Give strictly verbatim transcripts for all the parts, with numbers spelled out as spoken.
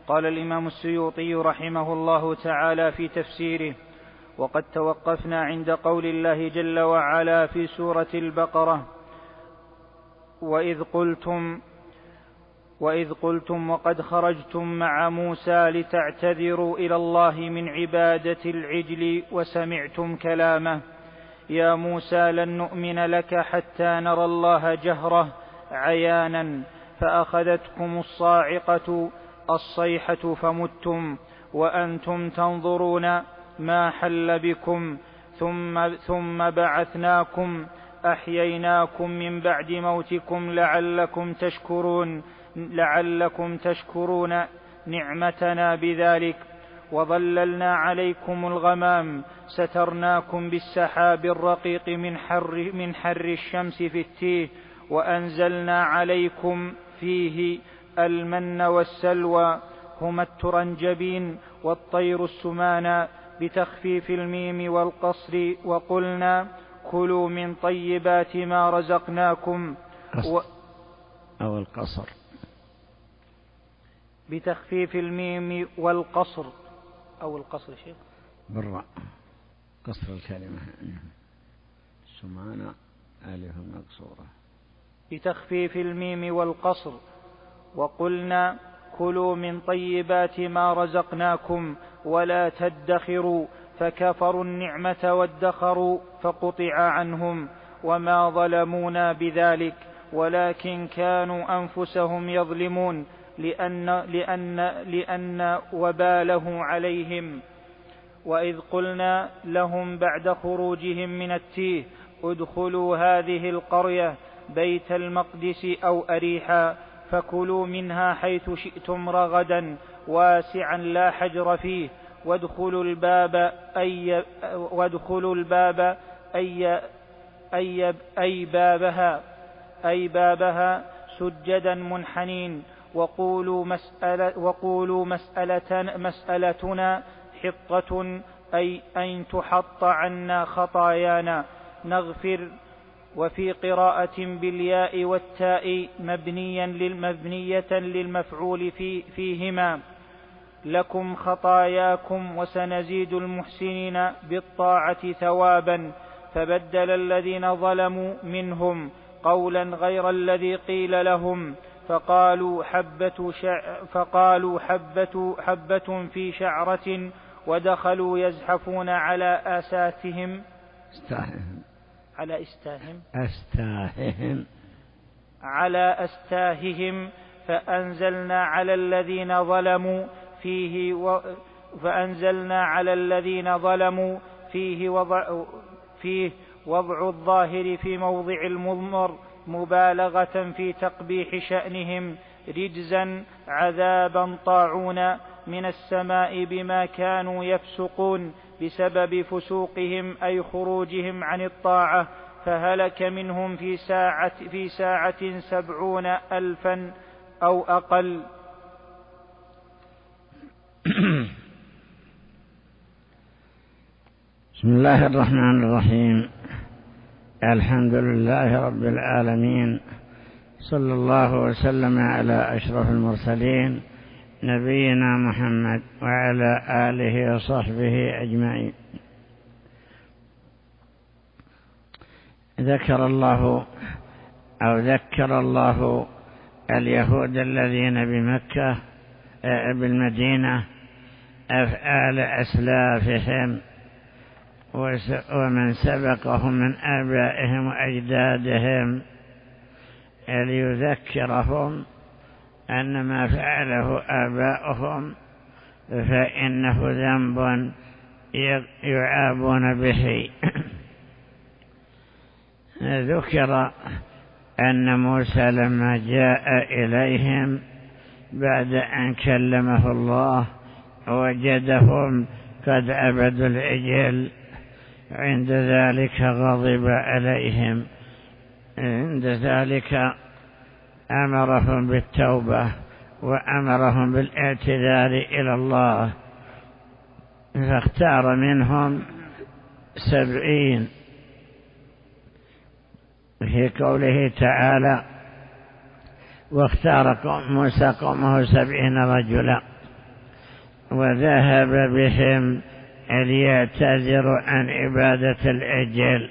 قال الإمام السيوطي رحمه الله تعالى في تفسيره: وقد توقفنا عند قول الله جل وعلا في سورة البقرة: وإذ قلتم وإذ قلتم وقد خرجتم مع موسى لتعتذروا إلى الله من عبادة العجل وسمعتم كلامه يا موسى لن نؤمن لك حتى نرى الله جهرة عيانا فأخذتكم الصاعقة الصيحة فمتم وأنتم تنظرون ما حل بكم ثم, ثم بعثناكم أحييناكم من بعد موتكم لعلكم تشكرون لعلكم تشكرون نعمتنا بذلك وظللنا عليكم الغمام سترناكم بالسحاب الرقيق من حر, من حر الشمس في التيه وأنزلنا عليكم فيه المن والسلوى هما الترنجبين والطير السمان بتخفيف الميم والقصر وقلنا كلوا من طيبات ما رزقناكم و... أو القصر بتخفيف الميم والقصر أو القصر شيء بالراء قصر الكلمة سمعنا ألف مقصورة بتخفيف الميم والقصر وقلنا كلوا من طيبات ما رزقناكم ولا تدخروا فكفروا النعمة وادخروا فقطع عنهم وما ظلمونا بذلك ولكن كانوا أنفسهم يظلمون لأن, لأن, لأن وباله عليهم. وإذ قلنا لهم بعد خروجهم من التيه ادخلوا هذه القرية بيت المقدس أو أريحا فكلوا منها حيث شئتم رغدا واسعا لا حجر فيه وادخلوا الباب أي, وادخلوا الباب أي, أي, أي بابها أي بابها سجدا منحنين وقولوا, مسألة وقولوا مسألة مسألتنا حطة أي أن تحط عنا خطايانا نغفر. وفي قراءة بالياء والتاء مبنيا للمبنية للمفعول في فيهما لكم خطاياكم وسنزيد المحسنين بالطاعة ثوابا فبدل الذين ظلموا منهم قولا غير الذي قيل لهم فقالوا حبة, شع فقالوا حبة, حبة في شعرة ودخلوا يزحفون على آساتهم استاههم على استاههم أستاههم على أستاههم فأنزلنا على الذين ظلموا فيه و فأنزلنا على الذين ظلموا فيه وضع فيه وضع الظاهر في موضع المضمر مبالغة في تقبيح شأنهم رجزا عذابا طاعون من السماء بما كانوا يفسقون بسبب فسوقهم أي خروجهم عن الطاعة فهلك منهم في ساعة, في ساعة سبعون ألفا أو أقل. بسم الله الرحمن الرحيم الحمد لله رب العالمين صلى الله وسلم على أشرف المرسلين نبينا محمد وعلى آله وصحبه أجمعين. ذكر الله أو ذكر الله اليهود الذين بمكة بالمدينة أفعال أسلافهم ومن سبقهم من آبائهم وأجدادهم ليذكرهم أن ما فعله آباؤهم فإنه ذنب يعابون به. ذكر أن موسى لما جاء إليهم بعد أن كلمه الله وجدهم قد عبدوا العجل عند ذلك غضب عليهم عند ذلك أمرهم بالتوبة وأمرهم بالاعتذار إلى الله فاختار منهم سبعين في قوله تعالى واختار موسى قومه سبعين رجلا وذهب بهم ليعتذروا عن عبادة العجل.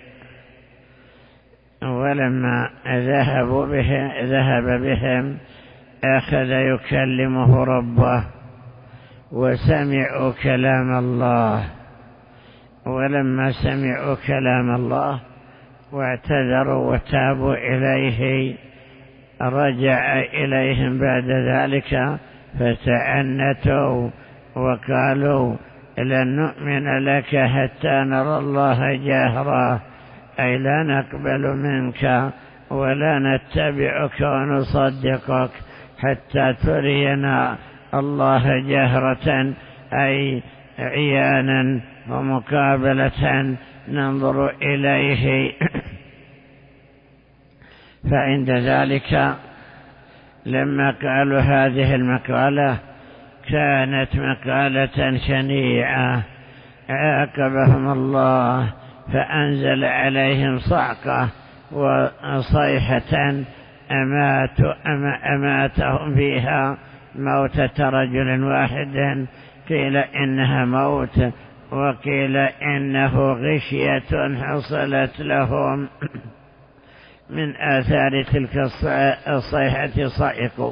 ولما ذهبوا بهم ذهب بهم أخذ يكلمه ربه وسمعوا كلام الله. ولما سمعوا كلام الله واعتذروا وتابوا إليه رجع إليهم بعد ذلك فتعنتوا وقالوا لن نؤمن لك حتى نرى الله جاهرا، أي لا نقبل منك ولا نتبعك ونصدقك حتى ترينا الله جهرة، أي عيانا ومقابلة ننظر إليه. فعند ذلك لما قالوا هذه المقالة كانت مقالة شنيعة، عاقبهم الله فأنزل عليهم صعقة وصيحة أماتوا أماتهم فيها موتة رجل واحد، قيل إنها موت وقيل إنه غشية حصلت لهم من آثار تلك الصيحة صعقوا.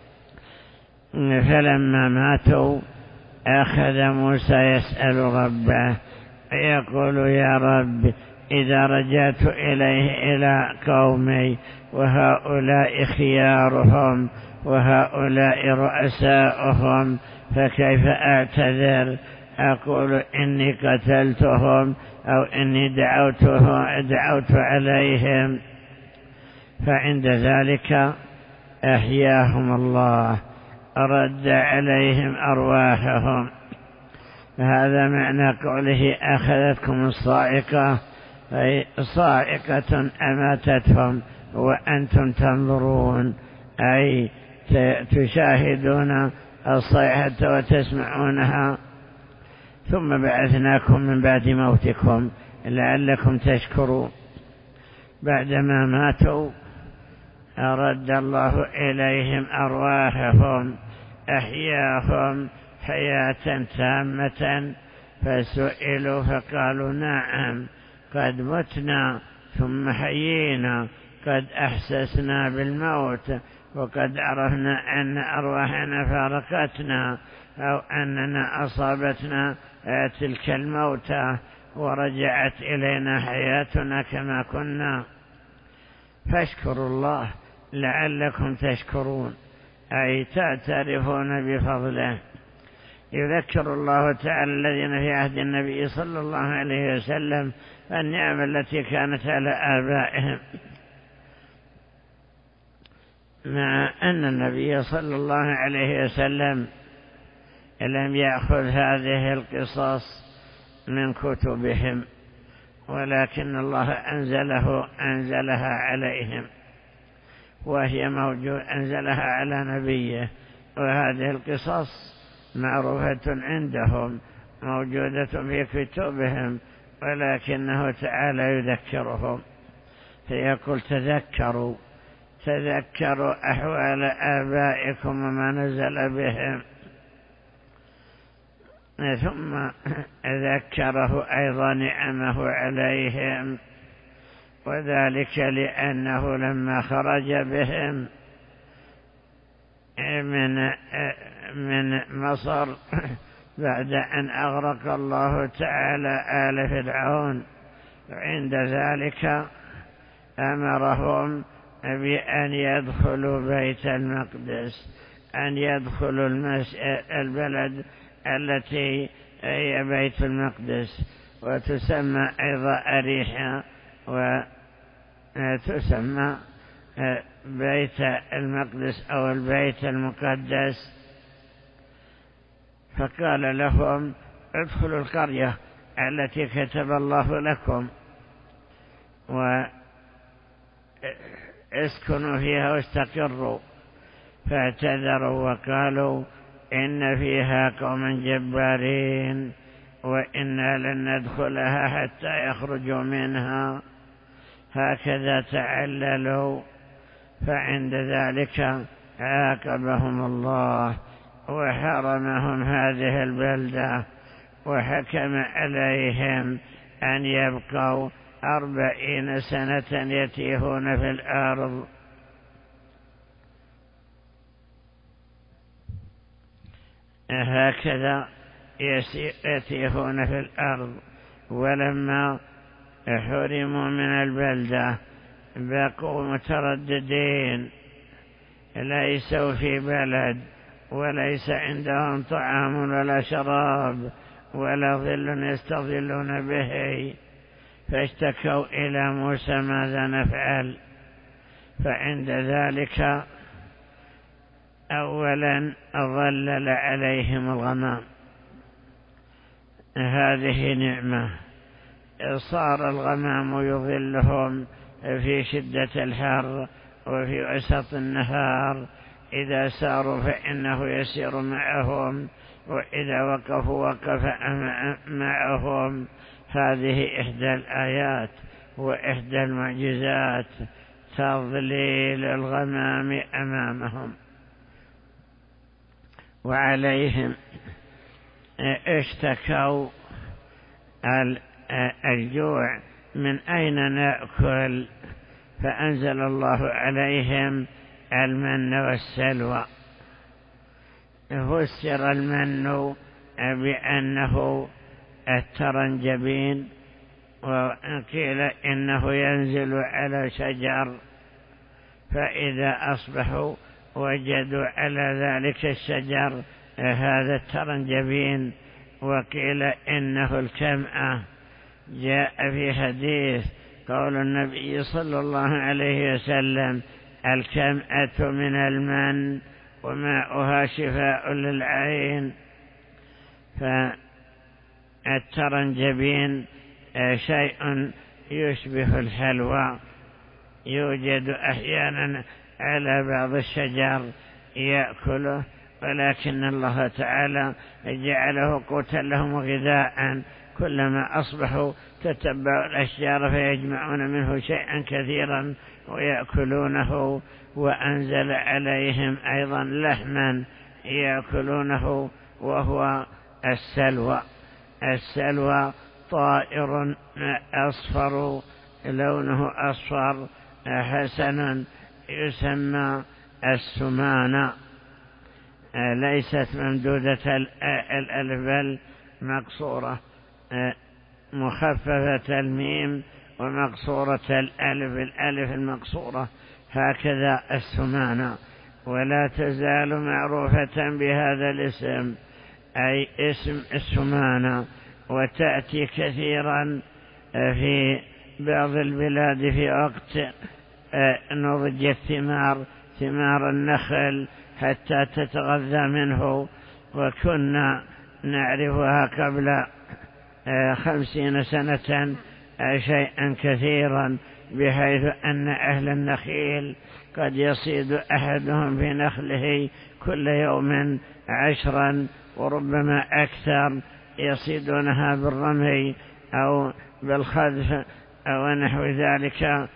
فلما ماتوا أخذ موسى يسأل ربه يقول يا رب إذا رجعت إليه إلى قومي وهؤلاء خيارهم وهؤلاء رؤساؤهم فكيف أعتذر؟ أقول إني قتلتهم أو إني دعوته دعوت عليهم. فعند ذلك أحياهم الله، رد عليهم أرواحهم. هذا معنى قوله أخذتكم الصاعقة، أي صاعقة أماتتهم وأنتم تنظرون، أي تشاهدون الصيحة وتسمعونها. ثم بعثناكم من بعد موتكم لعلكم تشكرون. بعدما ماتوا رد الله إليهم أرواحهم، أحياهم حياة تامة. فسئلوا فقالوا نعم قد متنا ثم حيينا، قد أحسسنا بالموت وقد عرفنا أن أرواحنا فارقتنا أو أننا أصابتنا تلك الموتى ورجعت إلينا حياتنا كما كنا، فاشكروا الله لعلكم تشكرون، أي تعترفون بفضله. يذكر الله تعالى الذين في عهد النبي صلى الله عليه وسلم النعم التي كانت على آبائهم، مع أن النبي صلى الله عليه وسلم لم يأخذ هذه القصص من كتبهم، ولكن الله أنزله أنزلها عليهم، وهي موجود أنزلها على نبيه. وهذه القصص معروفة عندهم موجودة في كتبهم، ولكنه تعالى يذكرهم فيقول تذكروا تذكروا أحوال آبائكم وما نزل بهم. ثم ذكره أيضا نعمه عليهم، وذلك لأنه لما خرج بهم من من مصر بعد أن أغرق الله تعالى آل فرعون، عند ذلك أمرهم بأن يدخلوا بيت المقدس، أن يدخلوا البلد التي هي بيت المقدس، وتسمى أيضا أريحة وتسمى بيت المقدس أو البيت المقدس. فقال لهم ادخلوا القرية التي كتب الله لكم واسكنوا فيها واستقروا. فاعتذروا وقالوا إن فيها قوما جبارين وإنا لن ندخلها حتى يخرجوا منها، هكذا تعللوا. فعند ذلك عاقبهم الله وحرمهم هذه البلدة وحكم عليهم أن يبقوا أربعين سنة يتيهون في الأرض. هكذا يتيهون في الأرض. ولما حرموا من البلدة بقوا مترددين، ليسوا في بلد وليس عندهم طعام ولا شراب ولا ظل يستظلون به، فاشتكوا إلى موسى ماذا نفعل. فعند ذلك أولا ظلل عليهم الغمام، هذه نعمة، صار الغمام يظلهم في شدة الحر وفي وسط النهار، إذا ساروا فإنه يسير معهم، وإذا وقفوا وقف معهم. هذه إحدى الآيات وإحدى المعجزات، تظليل الغمام أمامهم. وعليهم اشتكوا الجوع، من أين نأكل؟ فأنزل الله عليهم المن والسلوى. فسر المن بأنه الترنجبين، وقيل إنه ينزل على شجر، فإذا أصبحوا وجدوا على ذلك الشجر هذا الترنجبين. وقيل إنه الكمأة. جاء في حديث قول النبي صلى الله عليه وسلم: الكمأة من المن وماؤها شفاء للعين. فالترنجبين شيء يشبه الحلوى، يوجد أحيانا على بعض الشجر يأكله، ولكن الله تعالى جعله قوتا لهم وغذاء. كلما أصبحوا تتبعوا الأشجار فيجمعون منه شيئا كثيرا ويأكلونه. وأنزل عليهم أيضا لحما يأكلونه وهو السلوى. السلوى طائر أصفر، لونه أصفر حسن، يسمى السمانة، ليست ممدودة الألف بل مقصورة، مخففة الميم ومقصورة الألف، الألف المقصورة، هكذا السمانة. ولا تزال معروفة بهذا الاسم، أي اسم السمانة، وتأتي كثيرا في بعض البلاد في وقت نضج الثمار، ثمار النخل، حتى تتغذى منه. وكنا نعرفها قبل خمسين سنة شيئا كثيرا، بحيث أن أهل النخيل قد يصيد أحدهم في نخله كل يوم عشرا وربما أكثر، يصيدونها بالرمي أو بالخذف أو نحو ذلك،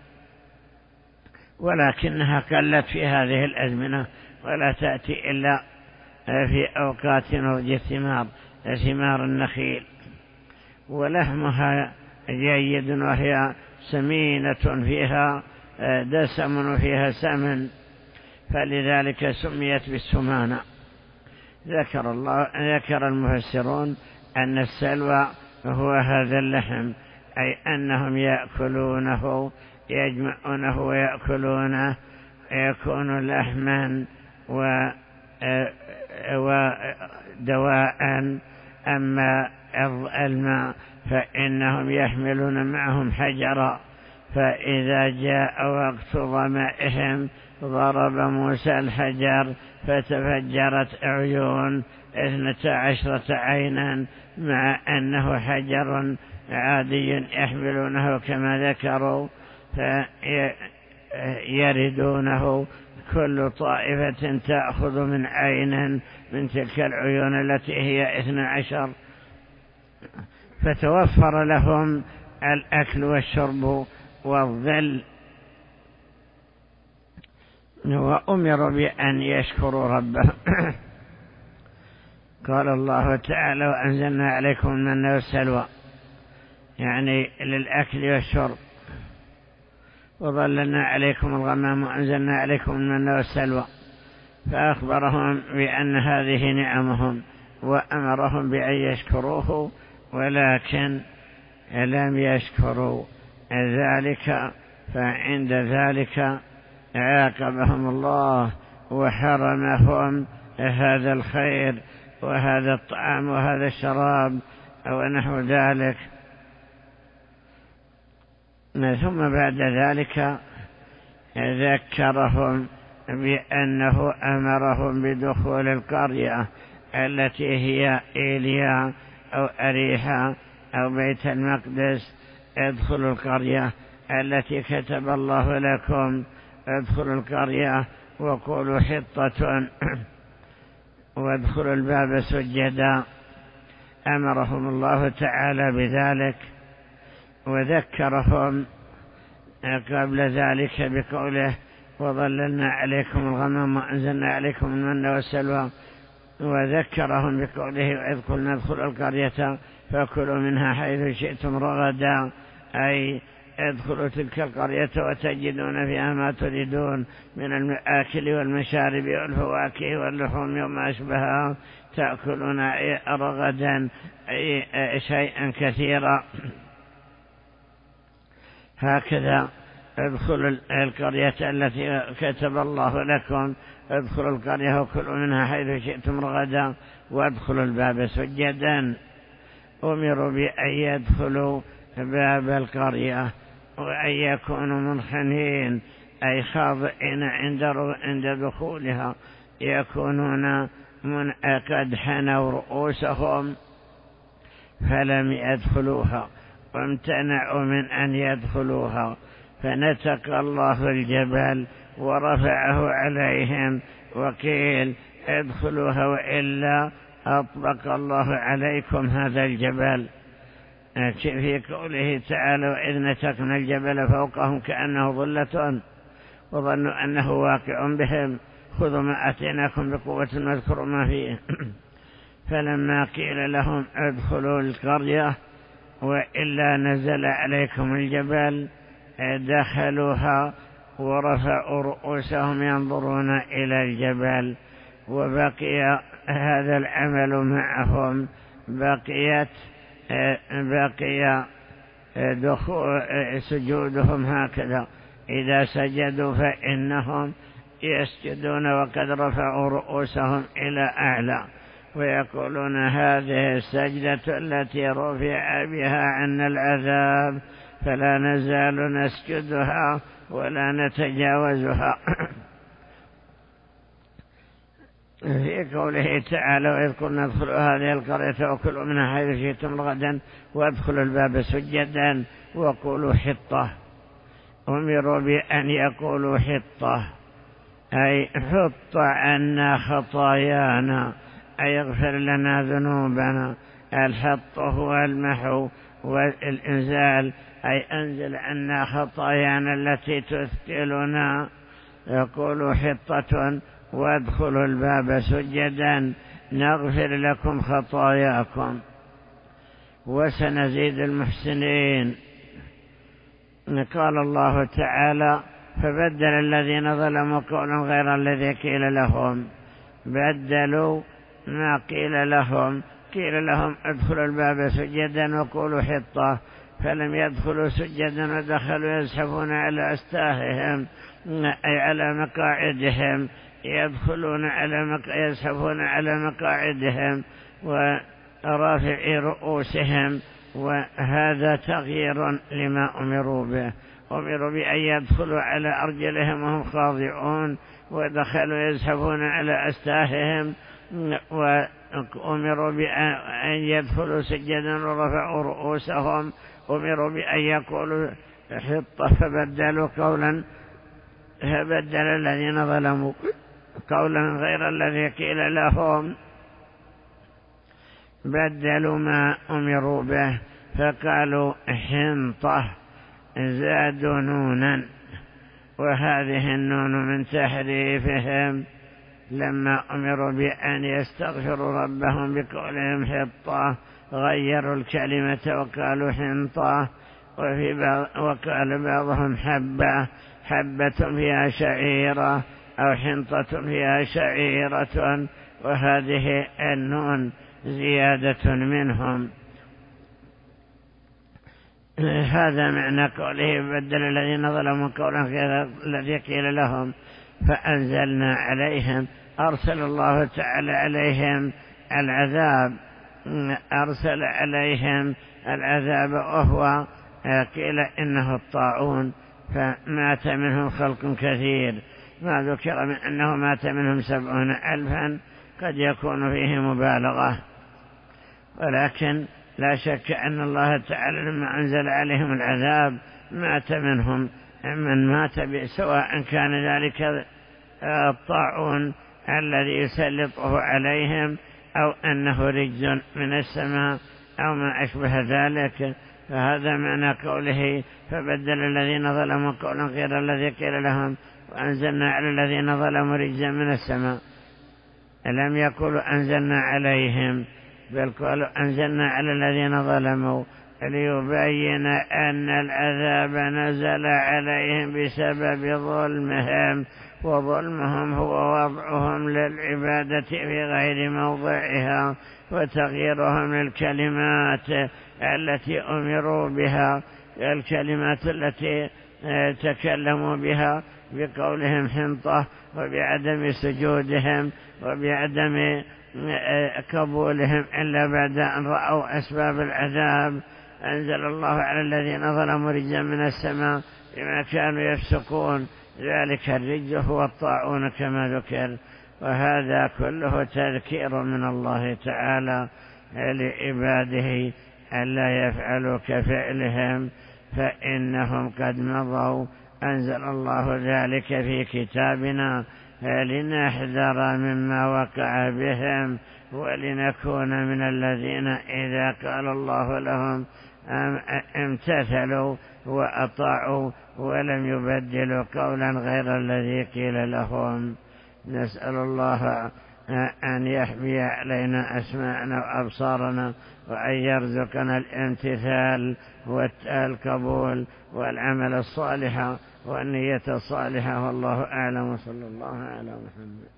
ولكنها قلت في هذه الأزمنة ولا تأتي إلا في أوقات نضج الثمار، ثمار النخيل. ولحمها جيد، وهي سمينة فيها دسم وفيها سمن، فلذلك سميت بالسمانة. ذكر الله ذكر المفسرون أن السلوى هو هذا اللحم، أي أنهم يأكلونه، يجمعونه ويأكلونه، يكون لحما ودواء. أما الماء فإنهم يحملون معهم حجرا، فإذا جاء وقت ظمئهم ضرب موسى الحجر فتفجرت عيون اثنتا عشرة عينا، مع أنه حجر عادي يحملونه كما ذكروا، فيردونه كل طائفة تأخذ من عين من تلك العيون التي هي اثنا عشر، فتوفر لهم الأكل والشرب والظل. وأمروا بأن يشكروا ربهم قال الله تعالى وأنزلنا عليكم المن والسلوى، يعني للأكل والشرب. وظللنا عليكم الغمام وأنزلنا عليكم المن والسلوى، فأخبرهم بأن هذه نعمهم وأمرهم بأن يشكروه، ولكن لم يشكروا ذلك، فعند ذلك عاقبهم الله وحرمهم هذا الخير وهذا الطعام وهذا الشراب ونحو ذلك. ثم بعد ذلك ذكرهم بأنه أمرهم بدخول القرية التي هي إيليا أو أريحا أو بيت المقدس. ادخلوا القرية التي كتب الله لكم، ادخلوا القرية وقولوا حطة وادخلوا الباب سجدا. أمرهم الله تعالى بذلك، وذكرهم قبل ذلك بقوله وظللنا عليكم الغمام وأنزلنا عليكم المن والسلوى، وذكرهم بقوله وإذ قلنا ادخلوا القرية فكلوا منها حيث شئتم رغدا، أي ادخلوا تلك القرية وتجدون فيها ما تريدون من المآكل والمشارب والفواكه واللحوم وما أشبهها، تأكلون رغدا أي شيئا كثيرا. هكذا ادخلوا القرية التي كتب الله لكم، ادخلوا القرية وكلوا منها حيث شئتم رغدا وادخلوا الباب سجدا. أمروا بأن يدخلوا باب القرية وأن يكونوا منحنين أي خاضعين عند دخولها، يكونون من قد حنوا رؤوسهم فلم يدخلوها وامتنعوا من أن يدخلوها، فنتق الله الجبل ورفعه عليهم وقيل ادخلوها وإلا أطبق الله عليكم هذا الجبل. في قوله تعالى وإذ نتقنا الجبل فوقهم كأنه ظلة وظنوا أنه واقع بهم خذوا ما أتيناكم بقوة واذكروا ما فيه. فلما قيل لهم ادخلوا القرية وإلا نزل عليكم الجبل دخلوها ورفعوا رؤوسهم ينظرون إلى الجبل، وبقي هذا العمل معهم، بقيت بقي دخول سجودهم هكذا. إذا سجدوا فإنهم يسجدون وقد رفعوا رؤوسهم إلى أعلى، ويقولون هذه السجدة التي رفع بها عنا العذاب فلا نزال نسجدها ولا نتجاوزها. في قوله تعالى وإذ قلنا ادخلوا هذه القرية وكلوا منها حيث شئتم رغدا وادخلوا الباب سجدا وقولوا حطة. أمروا بأن يقولوا حطة أي حط عنا خطايانا أي اغفر لنا ذنوبنا. الحط هو المحو والإنزال أي أنزل عنا خطايانا التي تثقلنا. يقولوا حطة وادخلوا الباب سجدا نغفر لكم خطاياكم وسنزيد المحسنين. قال الله تعالى فبدل الذين ظلموا قولا غير الذي قيل لهم، بدلوا ما قيل لهم، قيل لهم ادخلوا الباب سجدا وقولوا حطة، فلم يدخلوا سجدا ودخلوا يزحفون على أستاههم أي على مقاعدهم، يدخلون على مق... يزحفون على مقاعدهم ورافعي رؤوسهم، وهذا تغيير لما أمروا به. أمروا بأن يدخلوا على أرجلهم وهم خاضعون، ودخلوا يزحفون على أستاههم، وأمروا بأن يدخلوا سجدا ورفعوا رؤوسهم. أمروا بأن يقولوا حطة فبدلوا قولا، فبدل الذين ظلموا قولا غير الذي قيل لهم، بدلوا ما أمروا به فقالوا حنطة، زادوا نونا، وهذه النون من تحريفهم لما أمروا بأن يستغفروا ربهم بقولهم حطة غيروا الكلمة وقالوا حنطة، وفي بعض وقال بعضهم حبة حبة فيها شعيرة أو حنطة فيها شعيرة، وهذه النون زيادة منهم. هذا معنى قوله بدل الذين ظلموا قولا غير الذي قيل لهم فأنزلنا عليهم. أرسل الله تعالى عليهم العذاب، أرسل عليهم العذاب وهو قيل إنه الطاعون، فمات منهم خلق كثير. ما ذكر من أنه مات منهم سبعون ألفا قد يكون فيه مبالغة، ولكن لا شك أن الله تعالى لما أنزل عليهم العذاب مات منهم من مات، سواء كان ذلك الطاعون الذي يسلطه عليهم أو أنه رجز من السماء أو ما أشبه ذلك. فهذا معنى قوله فبدل الذين ظلموا قولا غير الذي قيل لهم وأنزلنا على الذين ظلموا رجزا من السماء. لم يقولوا أنزلنا عليهم، بل قالوا أنزلنا على الذين ظلموا، ليبين أن العذاب نزل عليهم بسبب ظلمهم، وظلمهم هو وضعهم للعبادة في غير موضعها وتغييرهم للكلمات التي أمروا بها، الكلمات التي تكلموا بها بقولهم حنطة، وبعدم سجودهم وبعدم قبولهم إلا بعد أن رأوا أسباب العذاب. أنزل الله على الذين ظلموا رجزا من السماء بما كانوا يفسقون، ذلك الرجز هو الطاعون كما ذكر. وهذا كله تذكير من الله تعالى لعباده ألا يفعلوا كفعلهم، فإنهم قد مضوا. أنزل الله ذلك في كتابنا لنحذر مما وقع بهم، ولنكون من الذين إذا قال الله لهم امتثلوا وأطاعوا ولم يبدلوا قولا غير الذي قيل لهم. نسأل الله أن يحمي علينا أسماعنا وأبصارنا، وأن يرزقنا الامتثال والقبول والعمل الصالح والنية الصالحة. والله أعلم، وصلى الله على محمد.